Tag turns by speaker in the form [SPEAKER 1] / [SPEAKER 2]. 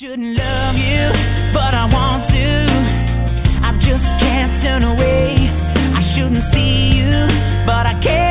[SPEAKER 1] shouldn't love you, but I want to. I just can't turn away. I shouldn't see you, but I can't.